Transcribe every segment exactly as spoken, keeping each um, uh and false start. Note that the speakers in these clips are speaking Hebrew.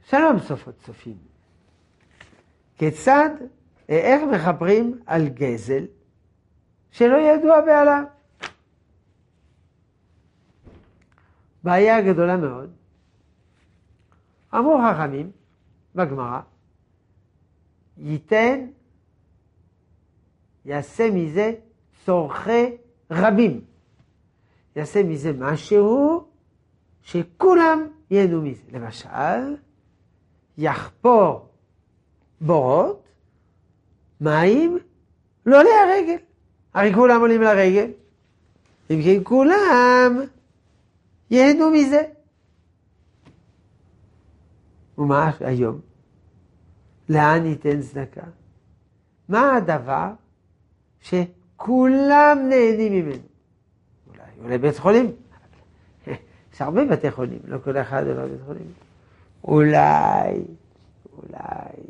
שלום סופות סופים. כיצד, איך מחברים על גזל שלא ידוע בעליו? בעיה גדולה מאוד. אמרו חכמים בגמרא, ייתן, יעשה מזה צורכי רבים. יעשה מזה משהו שכולם ייהנו מזה. למשל, יחפור בורות, מים, לא עולה הרגל. הרי כולם עולים לרגל. אם כן כולם ייהנו מזה. ומה היום? לאן ייתן צדקה? מה הדבר שכולם נהנים ממנו? אולי, אולי בית חולים. יש הרבה בתי חולים, לא כל אחד אלא בית חולים. אולי, אולי,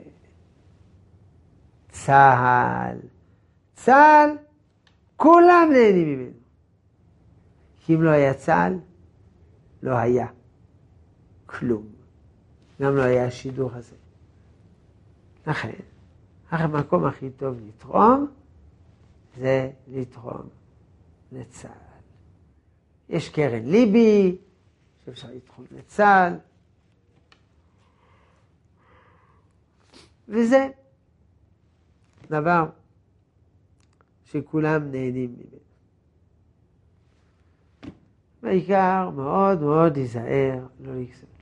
צהל. צהל, כולם נהנים ממנו. כי אם לא היה צהל, לא היה כלום. גם לא היה השידור הזה. לכן, המקום הכי טוב לתרום, זה לתרום לצהל. יש קרן ליבי, שאפשר לתרום לצהל. וזה דבר שכולם נהנים ממנו. בעיקר מאוד מאוד להיזהר, לא להגזים.